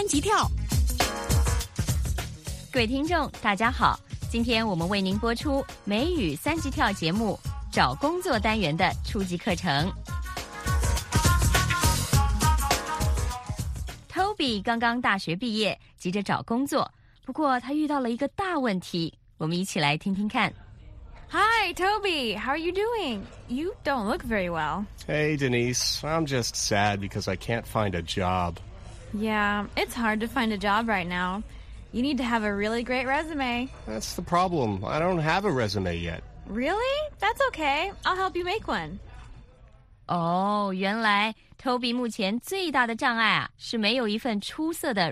级跳。 各位听众大家好，今天我们为您播出美语三级跳节目找工作单元的初级课程。Toby 刚刚大学毕业，急着找工作，不过他遇到了一个大问题，我们一起来听听看。 Hi, Toby. How are you doing? You don't look very well. Hey, Denise. I'm just sad because I can't find a job. Yeah, it's hard to find a job right now. You need to have a really great resume. That's the problem. I don't have a resume yet. Really? That's okay. I'll help you make one. 哦，原来 Toby 目前最大的障碍啊，是没有一份出色的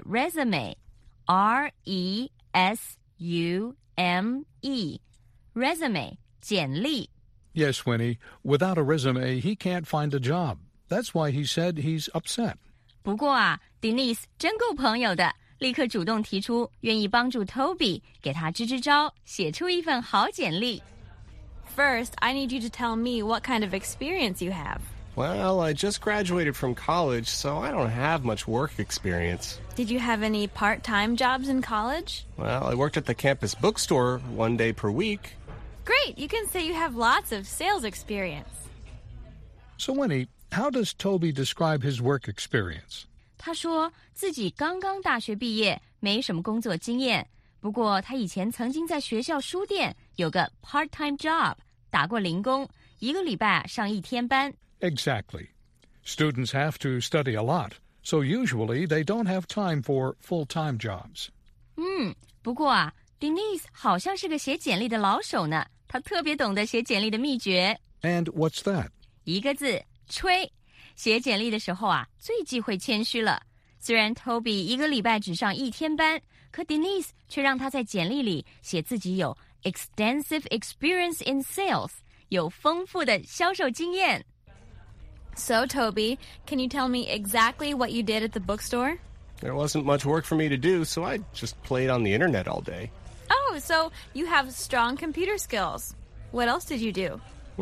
resume。resume 简历。 Yes, Winnie. Without a resume, he can't find a job. That's why he said he's upset. 不过啊 Denise 真够朋友的，立刻主动提出愿意帮助 Toby 给他支支招，写出一份好简历。 First, I need you to tell me what kind of experience you have. Well, I just graduated from college, so I don't have much work experience. Did you have any part-time jobs in college? Well, I worked at the campus bookstore 1 day per week. Great, you can say you have lots of sales experience. So, Winnie, how does Toby describe his work experience? 他说自己刚刚大学毕业，没什么工作经验，不过他以前曾经在学校书店有个 part-time job， 打过零工，1个礼拜上1天班。 Exactly. Students have to study a lot, so usually they don't have time for full-time jobs. 不过啊 Denise 好像是个写简历的老手呢，她特别懂得写简历的秘诀。 And what's that? 一个字，吹。写简历的时候啊，最忌讳谦虚了。虽然 Toby 1个礼拜只上1天班，可 Denise 却让他在简历里写自己有 extensive experience in sales， 有丰富的销售经验。 So, Toby, can you tell me exactly what you did at the bookstore? There wasn't much work for me to do, so I just played on the internet all day. Oh, so you have strong computer skills. What else did you do?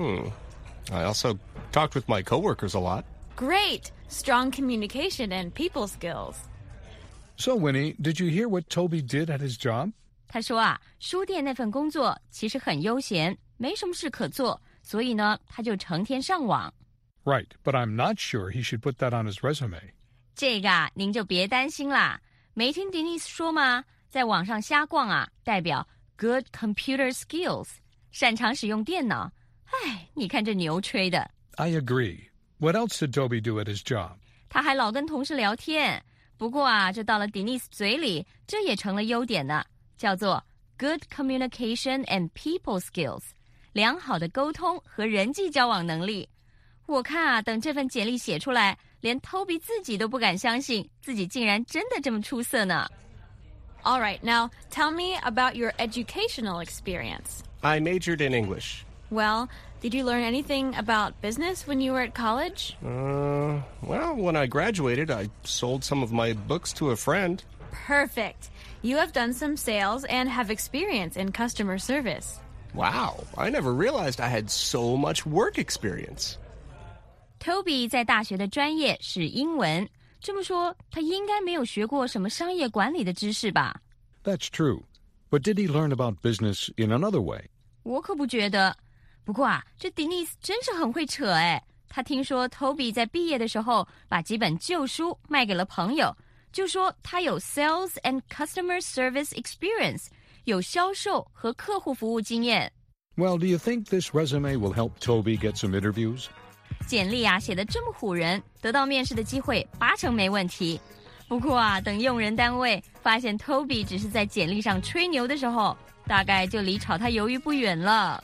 I also talked with my coworkers a lot. Great! Strong communication and people skills. So, Winnie, did you hear what Toby did at his job? 他说啊，书店那份工作其实很悠闲，没什么事可做，所以呢，他就成天上网。 Right, but I'm not sure he should put that on his resume. 这个啊，您就别担心啦。没听 Denise 说吗？在网上瞎逛啊，代表 good computer skills， 擅长使用电脑。唉，你看这牛吹的。 I agree. What else did Toby do at his job? 他还老跟同事聊天。不过啊，这到了 Denise 嘴里，这也成了优点呢，叫做 good communication and people skills， 良好的沟通和人际交往能力。我看啊，等这份简历写出来，连 Toby 自己都不敢相信，自己竟然真的这么出色呢。 All right, now tell me about your educational experience. I majored in English. Well, did you learn anything about business when you were at college? Well, when I graduated, I sold some of my books to a friend. Perfect. You have done some sales and have experience in customer service. Wow, I never realized I had so much work experience. Toby 在大学的专业是英文，这么说他应该没有学过什么商业管理的知识吧？ That's true. But did he learn about business in another way? 我可不觉得。不过啊，这 Denise 真是很会扯哎。他听说 Toby 在毕业的时候把几本旧书卖给了朋友，就说他有 sales and customer service experience， 有销售和客户服务经验。 Well, do you think this resume will help Toby get some interviews? 简历啊写得这么唬人，得到面试的机会8成没问题。不过啊，等用人单位发现 Toby 只是在简历上吹牛的时候，大概就离炒他鱿鱼不远了。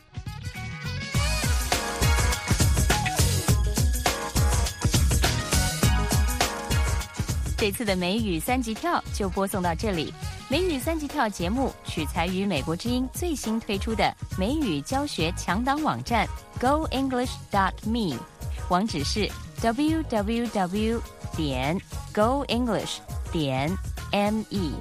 这次的美语三级跳就播送到这里。美语三级跳节目取材于美国之音最新推出的美语教学强档网站 goenglish.me， 网址是 www.goenglish.me。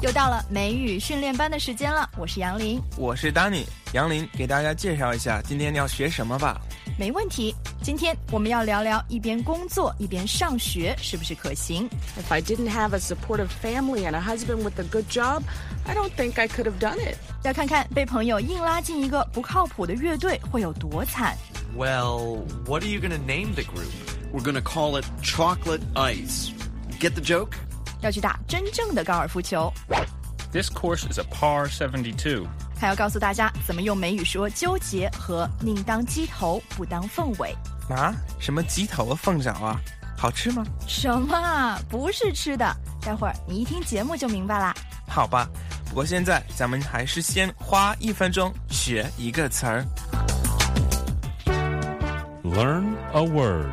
又到了美语训练班的时间了，我是杨林， 我是 Danny。杨林，给大家介绍一下今天要学什么吧。 没问题，今天我们要聊聊一边工作一边上学是不是可行。 If I didn't have a supportive family and a husband with a good job, I don't think I could have done it. 要看看被朋友硬拉进一个不靠谱的乐队会有多惨。 Well, what are you going to name the group? We're going to call it Chocolate Ice. Get the joke? 要去打真正的高尔夫球。 This course is a par 72. 还要告诉大家怎么用美语说纠结和宁当鸡头不当凤尾。 啊？什么鸡头啊凤爪啊？好吃吗？ 什么啊？不是吃的，待会儿你一听节目就明白啦。 好吧，不过现在咱们还是先花1分钟学一个词儿。 Learn a word.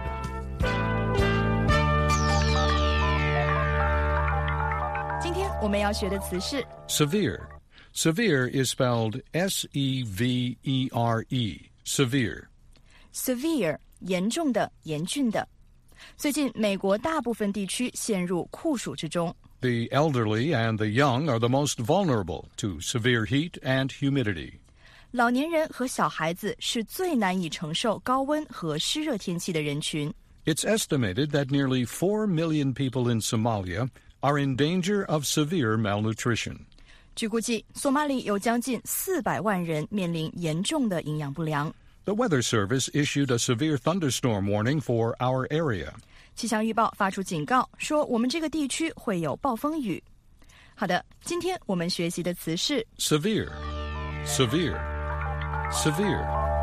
今天我们要学的词是 Severe. Severe is spelled S-E-V-E-R-E. Severe. severe 严重的、严峻的。最近美国大部分地区陷入酷暑之中。 The elderly and the young are the most vulnerable to severe heat and humidity. 老年人和小孩子是最难以承受高温和湿热天气的人群。 It's estimated that nearly 4 million people in Somalia are in danger of severe malnutrition. 据估计，索马里有将近400万人面临严重的营养不良。 The Weather Service issued a severe thunderstorm warning for our area. 气象预报发出警告，说我们这个地区会有暴风雨。好的，今天我们学习的词是 Severe. Severe. Severe.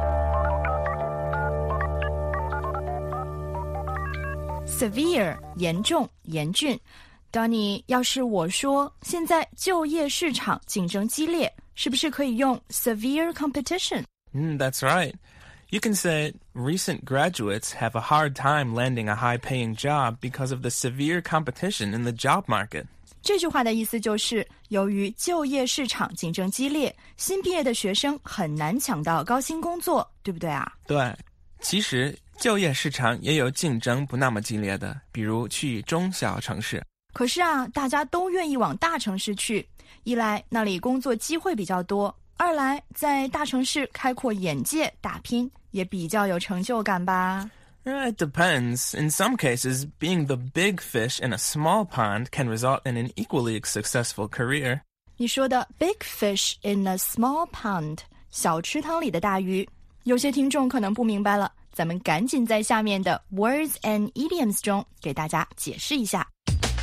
severe 严重、严峻。Donnie， 要是我说现在就业市场竞争激烈，是不是可以用 severe competition？ That's right. You can say recent graduates have a hard time landing a high-paying job because of the severe competition in the job market. 这句话的意思就是，由于就业市场竞争激烈，新毕业的学生很难抢到高薪工作，对不对啊？ 对，其实就业市场也有竞争不那么激烈的，比如去中小城市。 可是啊，大家都愿意往大城市去，一来那里工作机会比较多，二来在大城市开阔眼界打拼也比较有成就感吧。 It depends. In some cases, being the big fish in a small pond can result in an equally successful career. 你说的 big fish in a small pond 小池塘里的大鱼，有些听众可能不明白了，咱们赶紧在下面的 words and idioms 中给大家解释一下。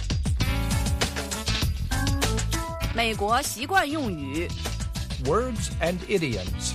美国习惯用语 Words and idioms.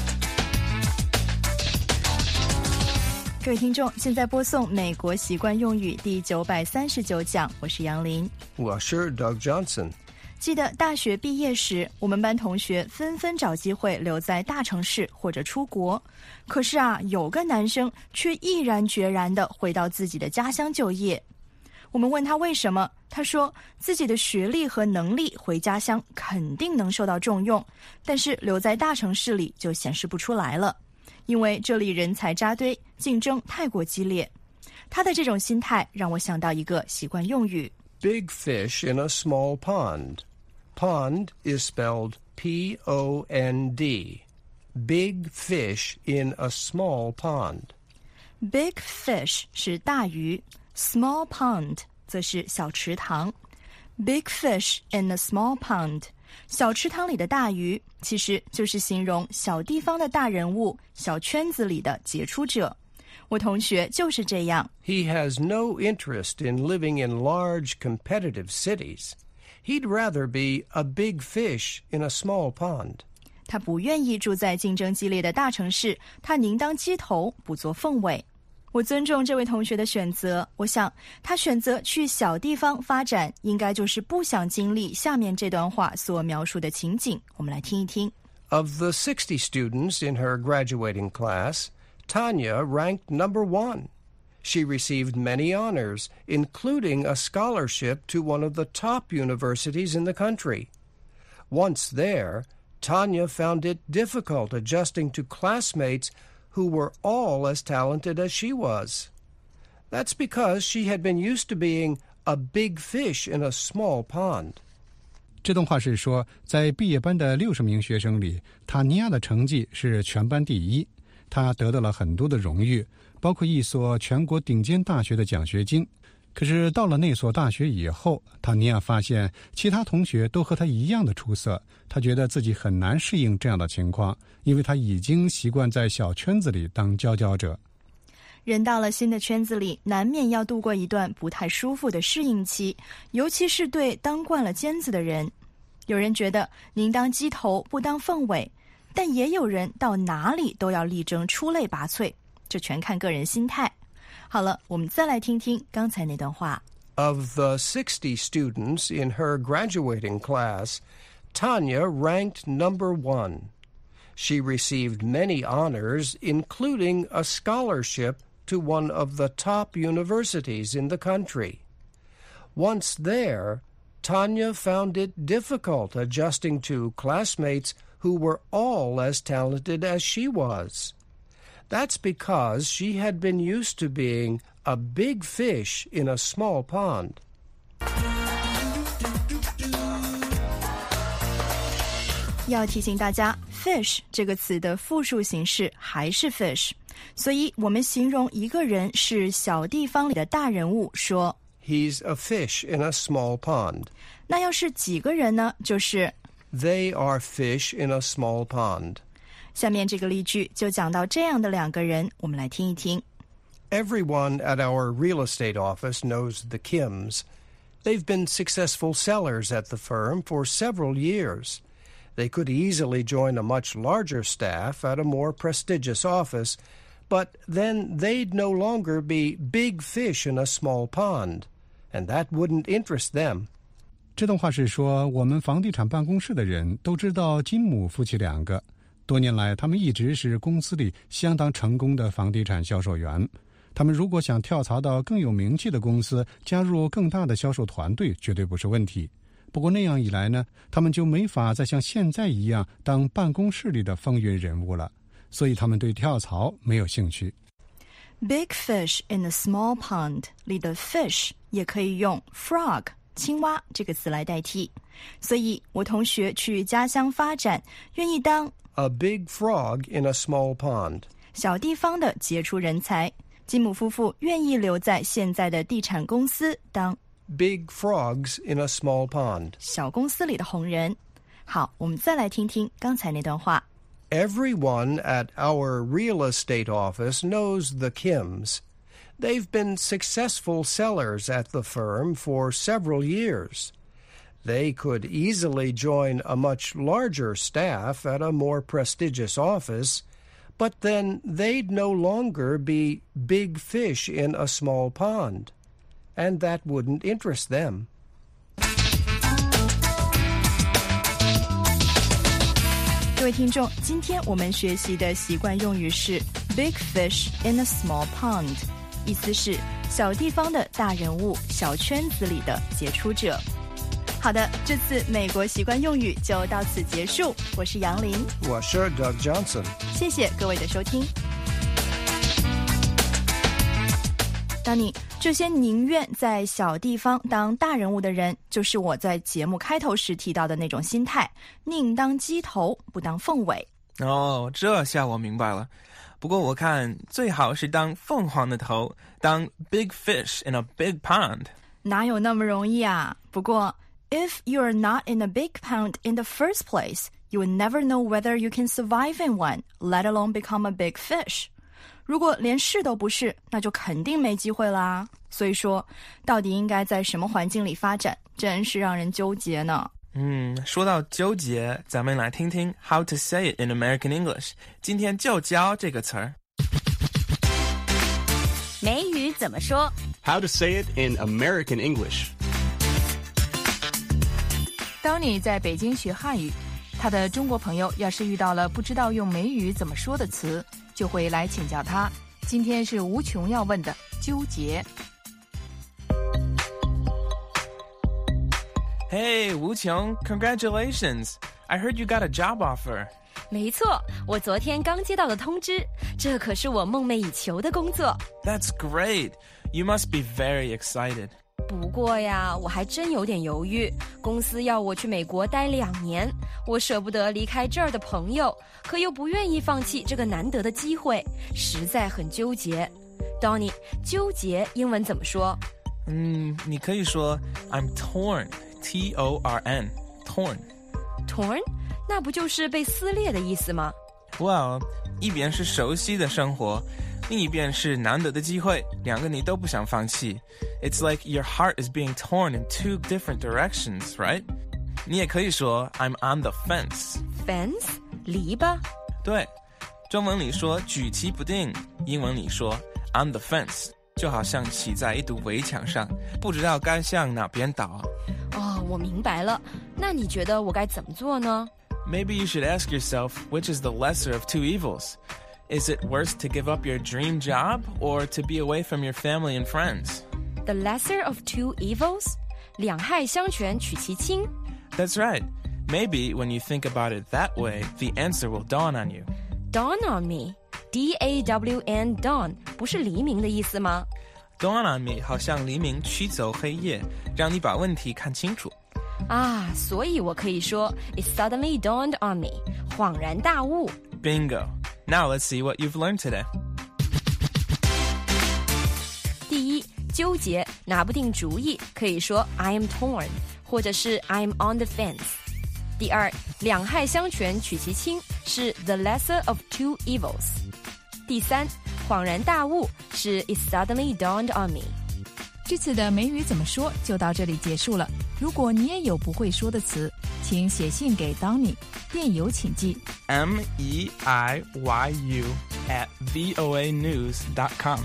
各位听众，现在播送美国习惯用语第939讲，我是杨林。 我是 Doug Johnson. 记得大学毕业时，我们班同学纷纷找机会留在大城市或者出国。可是啊，有个男生却毅然决然地回到自己的家乡就业。我们问他为什么，他说自己的学历和能力回家乡肯定能受到重用，但是留在大城市里就显示不出来了，因为这里人才扎堆，竞争太过激烈。他的这种心态让我想到一个习惯用语 Big fish in a small pond. Pond is spelled P-O-N-D. Big fish in a small pond. Big fish 是大鱼， small pond 则是小池塘。 Big fish in a small pond 小池塘里的大鱼，其实就是形容小地方的大人物，小圈子里的杰出者。我同学就是这样。 He has no interest in living in large competitive cities. He'd rather be a big fish in a small pond. 他不愿意住在竞争激烈的大城市，他宁当鸡头不做凤尾。我尊重这位同学的选择，我想他选择去小地方发展，应该就是不想经历下面这段话所描述的情景。我们来听一听。 Of the 60 students in her graduating class, Tanya ranked number 1. She received many honors, including a scholarship to one of the top universities in the country. Once there, Tanya found it difficult adjusting to classmates who were all as talented as she was. That's because she had been used to being a big fish in a small pond. 这段话是说，在毕业班的60名学生里，塔尼亚的成绩是全班第一，他得到了很多的荣誉，包括一所全国顶尖大学的奖学金。可是到了那所大学以后，塔尼亚发现其他同学都和他一样的出色，他觉得自己很难适应这样的情况，因为他已经习惯在小圈子里当佼佼者。 人到了新的圈子里，难免要度过一段不太舒服的适应期，尤其是对当惯了尖子的人。有人觉得宁当鸡头不当凤尾，但也有人到哪里都要力争出类拔萃，这全看个人心态。好了，我们再来听听刚才那段话。 Of the 60 students in her graduating class, Tanya ranked number 1. She received many honors, including a scholarship to one of the top universities in the country. Once there, Tanya found it difficult adjusting to classmates who were all as talented as she was. That's because she had been used to being a big fish in a small pond. 要提醒大家 fish 这个词的复数形式还是 fish， 所以我们形容一个人是小地方里的大人物说 He's a fish in a small pond. 那要是几个人呢，就是 They are fish in a small pond. 下面这个例句就讲到这样的两个人，我们来听一听。 Everyone at our real estate office knows the Kims. They've been successful sellers at the firm for several years. They could easily join a much larger staff at a more prestigious office, but then they'd no longer be big fish in a small pond, and that wouldn't interest them. 这段话是说，我们房地产办公室的人都知道金姆夫妻两个，多年来他们一直是公司里相当成功的房地产销售员。他们如果想跳槽到更有名气的公司，加入更大的销售团队，绝对不是问题。不过那样一来呢，他们就没法再像现在一样当办公室里的风云人物了，所以他们对跳槽没有兴趣。 Big fish in a small pond 里的 fish 也可以用 frog 青蛙这个词来代替，所以我同学去家乡发展，愿意当 A big frog in a small pond. 小地方的杰出人才。金姆夫妇愿意留在现在的地产公司当 Big frogs in a small pond. 小公司里的红人。好，我们再来听听刚才那段话。 Everyone at our real estate office knows the Kims. They've been successful sellers at the firm for several years. They could easily join a much larger staff at a more prestigious office, but then they'd no longer be big fish in a small pond, and that wouldn't interest them. 各位听众，今天我们学习的习惯用语是 big fish in a small pond， 意思是小地方的大人物，小圈子里的杰出者。好的，这次美国习惯用语就到此结束。我是杨林， 我是 Doug Johnson。 谢谢各位的收听。当你这些宁愿在小地方当大人物的人，就是我在节目开头时提到的那种心态，宁当鸡头不当凤尾。 哦，这下我明白了。不过我看最好是当凤凰的头，当 big fish in a big pond。 哪有那么容易啊？不过 if you're not in a big pond in the first place, you will never know whether you can survive in one, let alone become a big fish. 如果连是都不是，那就肯定没机会啦。所以说，到底应该在什么环境里发展，真是让人纠结呢。 说到纠结，咱们来听听 How to say it in American English。今天就教这个词儿。 美语怎么说 ？How to say it in American English。 当你在北京学汉语，他的中国朋友要是遇到了不知道用美语怎么说的词，就会来请教他。今天是无穷要问的纠结。 Hey, 吴琼 Congratulations! I heard you got a job offer. 没错，我昨天刚接到了通知，这可是我梦寐以求的工作。 That's great. You must be very excited. 不过呀，我还真有点犹豫。公司要我去美国待2年，我舍不得离开这儿的朋友，可又不愿意放弃这个难得的机会，实在很纠结。Donnie， 纠结英文怎么说？ 你可以说 I'm torn, T-O-R-N, torn. Torn？ 那不就是被撕裂的意思吗？ Well， 一边是熟悉的生活，另一边是难得的机会，两个你都不想放弃。It's like your heart is being torn in 2 different directions, right? 你也可以说 I'm on the fence. Fence？ 篱笆？ 对，中文里说举棋不定，英文里说 on the fence， 就好像骑在一堵围墙上，不知道该向哪边倒。 哦，我明白了。那你觉得我该怎么做呢？ Maybe you should ask yourself which is the lesser of 2 evils. Is it worse to give up your dream job or to be away from your family and friends? The lesser of 2 evils? 两害相权取其轻。 That's right. Maybe when you think about it that way, the answer will dawn on you. Dawn on me? D-A-W-N, dawn, 不是黎明的意思吗？ Dawn on me 好像黎明驱走黑夜，让你把问题看清楚。 啊，所以我可以说 It suddenly dawned on me, 恍然大悟。 Bingo. Now let's see what you've learned today. 第一，纠结，拿不定主意，可以说 I am torn， 或者是 I'm on the fence。第二，两害相权取其轻，是 the lesser of 2 evils。第三，恍然大悟，是 It suddenly dawned on me。 这次的美语怎么说就到这里结束了。如果你也有不会说的词，请写信给 Donnie， 电邮请寄 meiyu@voanews.com。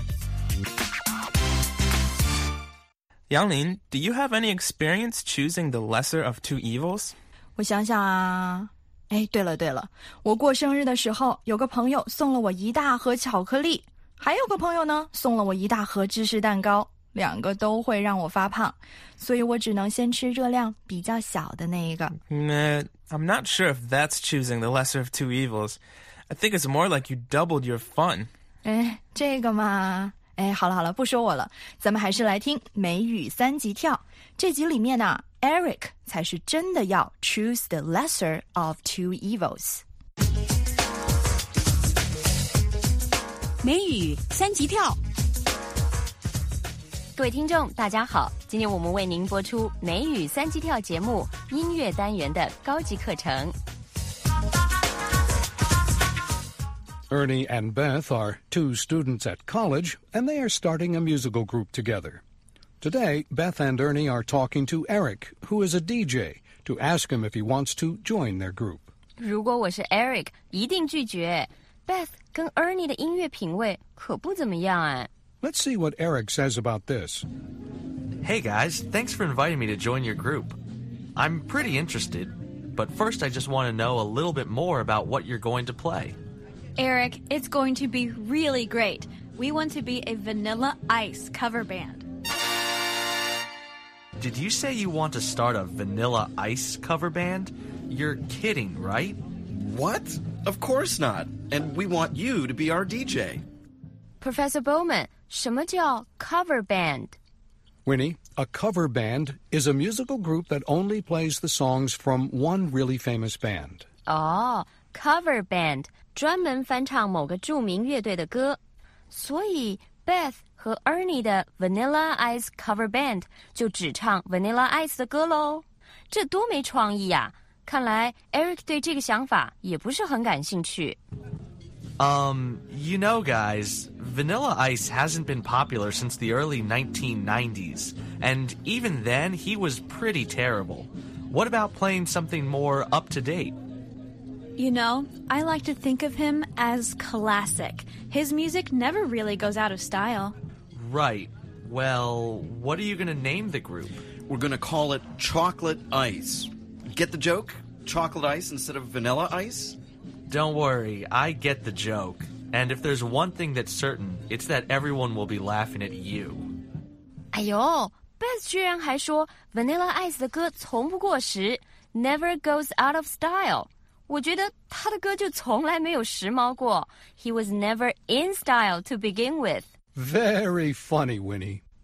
杨林 do you have any experience choosing the lesser of 2 evils? 我想想啊，对了，我过生日的时候，有个朋友送了我一大盒巧克力，还有个朋友呢，送了我一大盒芝士蛋糕。2个都会让我发胖，所以我只能先吃热量比较小的那一个。 I'm not sure if that's choosing the lesser of 2 evils. I think it's more like you doubled your fun. 这个嘛，好了，不说我了，咱们还是来听美语3级跳。这集里面呢，Eric 才是真的要 choose the lesser of 2 evils。 美语3级跳。 各位听众大家好，今天我们为您播出美语3级跳节目音乐单元的高级课程。 Ernie and Beth are 2 students at college, and they are starting a musical group together. Today, Beth and Ernie are talking to Eric, who is a DJ, to ask him if he wants to join their group. 如果我是 Eric， 一定拒绝。Beth 跟 Ernie 的音乐品味可不怎么样。 Let's see what Eric says about this. Hey guys, thanks for inviting me to join your group. I'm pretty interested, but first I just want to know a little bit more about what you're going to play. Eric, it's going to be really great. We want to be a Vanilla Ice cover band. Did you say you want to start a Vanilla Ice cover band? You're kidding, right? What? Of course not. And we want you to be our DJ. Professor Bowman, 什么叫 cover band? Winnie, a cover band is a musical group that only plays the songs from one really famous band. Cover band 专门翻唱某个著名乐队的歌。所以 Beth 和 Ernie 的 Vanilla Ice cover band 就只唱 Vanilla Ice 的歌咯。这多没创意呀！看来 Eric 对这个想法也不是很感兴趣。 You know, guys, Vanilla Ice hasn't been popular since the early 1990s, and even then, he was pretty terrible. What about playing something more up-to-date? You know, I like to think of him as classic. His music never really goes out of style. Right. Well, what are you going to name the group? We're going to call it Chocolate Ice. Get the joke? Chocolate ice instead of vanilla ice? Don't worry, I get the joke. And if there's one thing that's certain, it's that everyone will be laughing at you. 哎呦 Beth 居然还说 Vanilla Ice 的歌从不过时 Never goes out of style. 我觉得他的歌就从来没有时髦过 He was never in style to begin with. Very funny, Winnie.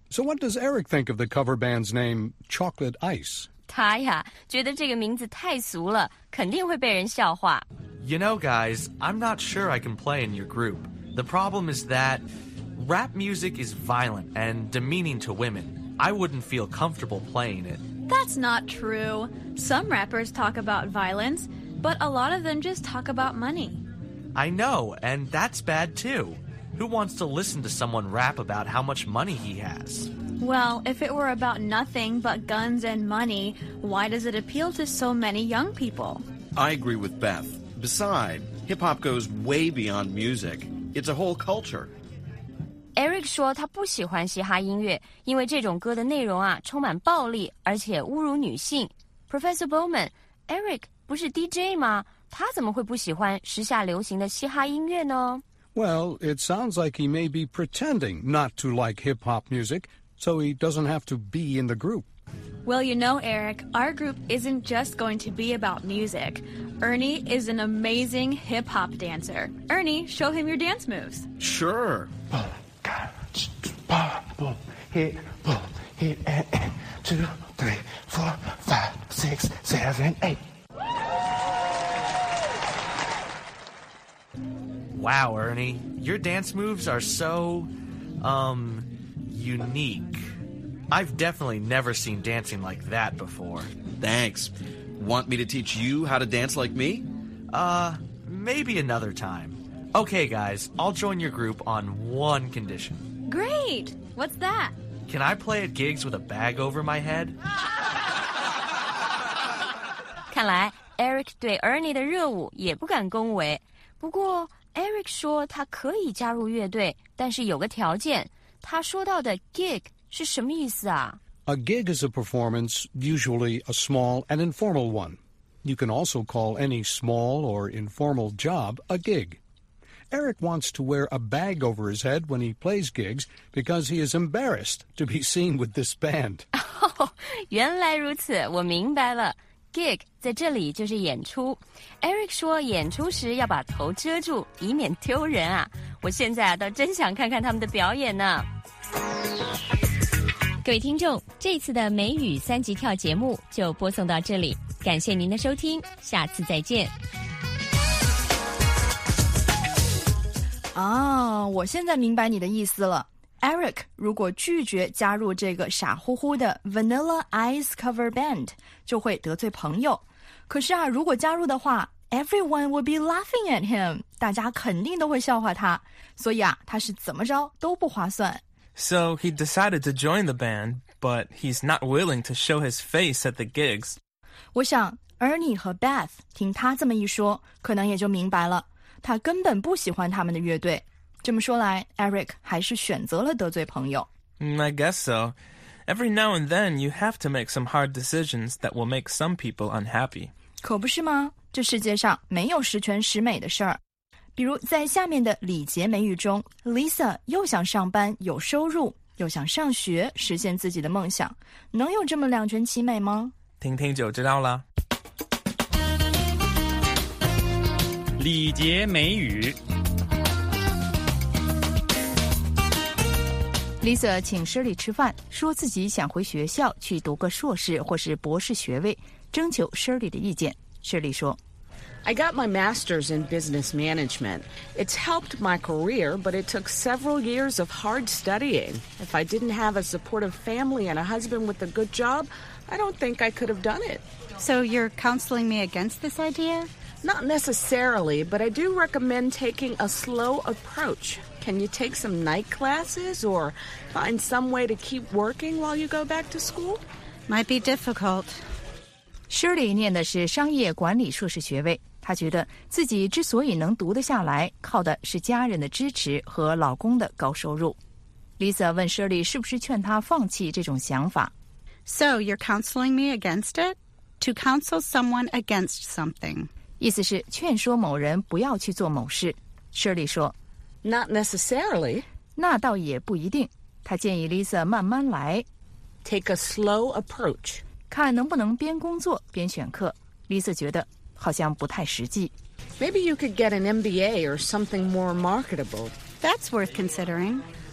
So what does Eric think of the cover band's name, Chocolate Ice? 他呀，觉得这个名字太俗了，肯定会被人笑话。 You know, guys, I'm not sure I can play in your group. The problem is that rap music is violent and demeaning to women. I wouldn't feel comfortable playing it. That's not true. Some rappers talk about violence, but a lot of them just talk about money. I know, and that's bad too. Who wants to listen to someone rap about how much money he has? Well, if it were about nothing but guns and money, why does it appeal to so many young people? I agree with Beth. Besides, hip-hop goes way beyond music. It's a whole culture. Eric 说他不喜欢嘻哈音乐，因为这种歌的内容啊充满暴力，而且侮辱女性。Professor Bowman, Eric 不是 DJ 吗？他怎么会不喜欢时下流行的嘻哈音乐呢？ Well, it sounds like he may be pretending not to like hip-hop music, so he doesn't have to be in the group. Well, you know, Eric, our group isn't just going to be about music. Ernie is an amazing hip-hop dancer. Ernie, show him your dance moves. Sure. Boom, hit, and 2, 3, 4, 5, 6, 7, 8. Wow, Ernie, your dance moves are so, unique. I've definitely never seen dancing like that before. Thanks. Want me to teach you how to dance like me? Maybe another time. Okay, guys, I'll join your group on one condition. Great! What's that? Can I play at gigs with a bag over my head? 看来 Eric 对 Ernie 的热舞也不敢恭维。不过 Eric 说他可以加入乐队，但是有个条件。他说到的 gig 是什么意思啊？ A gig is a performance, usually a small and informal one. You can also call any small or informal job a gig. Eric wants to wear a bag over his head when he plays gigs because he is embarrassed to be seen with this band. 原来如此，我明白了。Gig 在这里就是演出。Eric 说演出时要把头遮住，以免丢人啊。我现在倒真想看看他们的表演呢。各位听众，这次的美语3级跳节目就播送到这里，感谢您的收听，下次再见。 我现在明白你的意思了。Eric 如果拒绝加入这个傻乎乎的 Vanilla Ice cover band， 就会得罪朋友。可是如果加入的话 ，everyone will be laughing at him， 大家肯定都会笑话他。所以他是怎么着都不划算。 So he decided to join the band, but he's not willing to show his face at the gigs. 我想 Ernie 和 Beth 听他这么一说，可能也就明白了，他根本不喜欢他们的乐队。这么说来 Eric 还是选择了得罪朋友。 I guess so. Every now and then you have to make some hard decisions that will make some people unhappy. 可不是吗？这世界上没有十全十美的事儿。比如在下面的礼节美语中 Lisa 又想上班有收入，又想上学实现自己的梦想，能有这么两全其美吗？ 听听就知道了。 礼节美语。 Lisa 请 Shirley 吃饭，说自己想回学校去读个硕士或是博士学位，征求 Shirley 的意见。Shirley 说 I got my master's in business management. It's helped my career, but it took several years of hard studying. If I didn't have a supportive family and a husband with a good job, I don't think I could have done it. So you're counseling me against this idea? Not necessarily, but I do recommend taking a slow approach. Can you take some night classes or find some way to keep working while you go back to school? Might be difficult. Shirley 念的是商业管理硕士学位，她觉得自己之所以能读得下来，靠的是家人的支持和老公的高收入。Lisa 问 Shirley 是不是劝她放弃这种想法。 So you're counseling me against it? To counsel someone against something. 意思是劝说某人不要去做某事。Shirley 说 Not necessarily. 那倒也不一定。她建议 Lisa 慢慢来。 Take a slow approach. 看能不能边工作边选课。Lisa 觉得好像不太实际。 Maybe you could get an MBA or something more marketable. That's worth considering.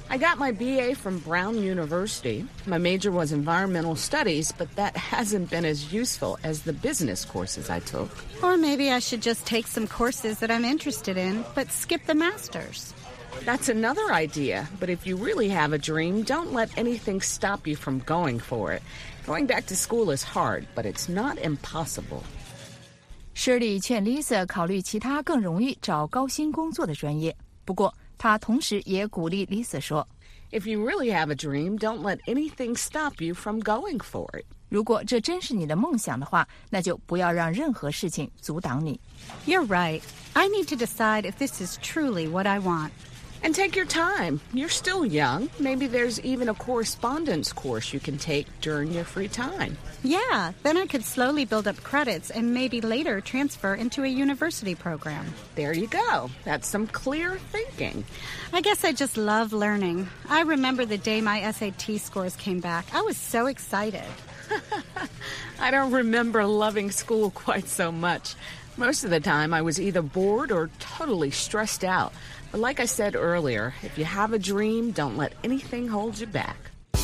I got my BA from Brown University. My major was environmental studies, but that hasn't been as useful as the business courses I took. Or maybe I should just take some courses that I'm interested in, but skip the master's. That's another idea, but if you really have a dream, don't let anything stop you from going for it. Going back to school is hard, but it's not impossible. Shirley 劝 Lisa 考虑其他更容易找高薪工作的专业，不过他同时也鼓励 Lisa 说 If you really have a dream, don't let anything stop you from going for it. 如果这真是你的梦想的话，那就不要让任何事情阻挡你。 You're right. I need to decide if this is truly what I want. And take your time. You're still young. Maybe there's even a correspondence course you can take during your free time. Yeah, then I could slowly build up credits and maybe later transfer into a university program. There you go. That's some clear thinking. I guess I just love learning. I remember the day my SAT scores came back. I was so excited. I don't remember loving school quite so much. Most of the time, I was either bored or totally stressed out. But like I said earlier, if you have a dream, don't let anything hold you back.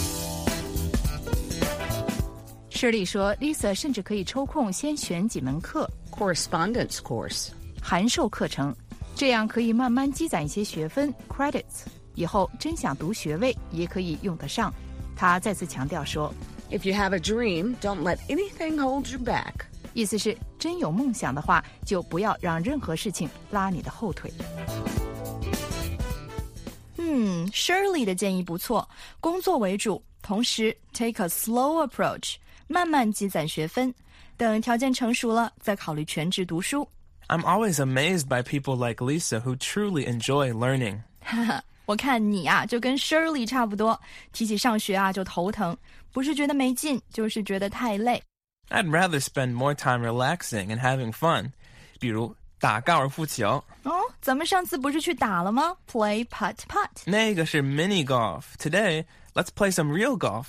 Shirley 说 Lisa 甚至可以抽空先选几门课 Correspondence course 函授课程，这样可以慢慢积攒一些学分 credits， 以后真想读学位也可以用得上。他再次强调说 If you have a dream, don't let anything hold you back. 意思是真有梦想的话，就不要让任何事情拉你的后腿。 Shirley 的建议不错，工作为主，同时 take a slow approach， 慢慢积攒学分，等条件成熟了再考虑全职读书。 I'm always amazed by people like Lisa who truly enjoy learning. 我看你啊，就跟 Shirley 差不多，提起上学啊就头疼，不是觉得没劲，就是觉得太累。 I'd rather spend more time relaxing and having fun. 比如打高尔夫球。 咱们上次不是去打了吗？ Play putt-putt. 那个是 mini golf. Today, let's play some real golf.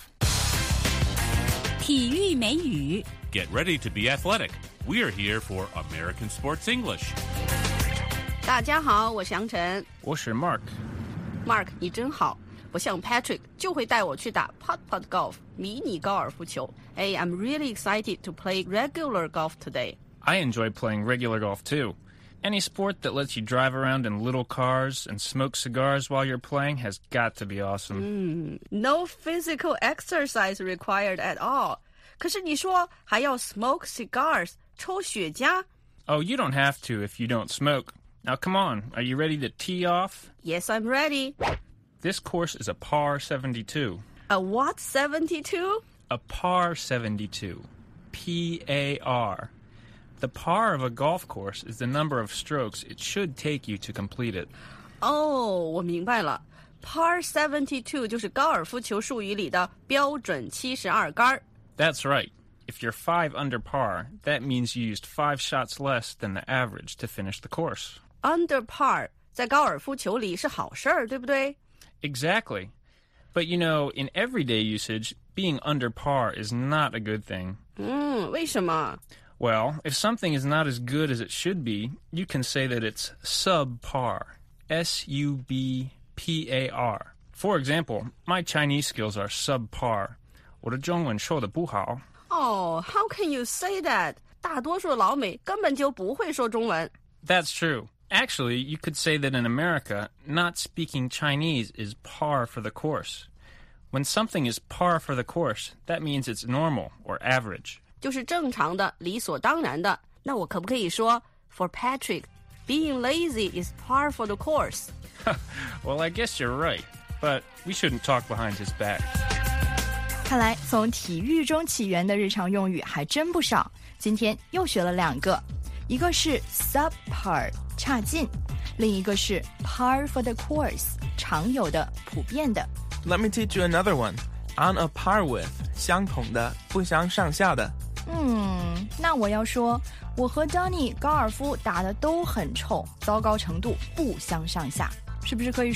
体育美语 Get ready to be athletic. We are here for American Sports English. 大家好，我是杨晨。 我是 Mark。 Mark， 你真好。不像 Patrick 就会带我去打 putt-putt golf 迷你高尔夫球。Hey, I'm really excited to play regular golf today. I enjoy playing regular golf too. Any sport that lets you drive around in little cars and smoke cigars while you're playing has got to be awesome. No physical exercise required at all. 可是你说还要 smoke cigars 抽雪茄 Oh, you don't have to if you don't smoke. Now come on, are you ready to tee off? Yes, I'm ready. This course is a par 72. A what 72? A par 72. P-A-R. The par of a golf course is the number of strokes it should take you to complete it. 我明白了。Par 72 就是高尔夫球术语里的标准72杆。 That's right. If you're 5 under par, that means you used 5 shots less than the average to finish the course. Under par 在高尔夫球里是好事儿，对不对？ Exactly. But you know, in everyday usage, being under par is not a good thing. 为什么？ Well, if something is not as good as it should be, you can say that it's subpar. S-U-B-P-A-R. For example, my Chinese skills are subpar. 我的中文说得不好。 How can you say that? 大多数老美根本就不会说中文。 That's true. Actually, you could say that in America, not speaking Chinese is par for the course. When something is par for the course, that means it's normal or average. 就是正常的，理所当然的。那我可不可以说 For Patrick, being lazy is par for the course? Well, I guess you're right, but we shouldn't talk behind his back. 看来从体育中起源的日常用语还真不少，今天又学了2个，一个是 subpar 差劲，另一个是 par for the course 常有的、普遍的。 Let me teach you another one. On a par with 相同的，不相上下的。 那我要说，我和 Donnie 高尔夫打得都很臭，糟糕程度不相上下，是不是可以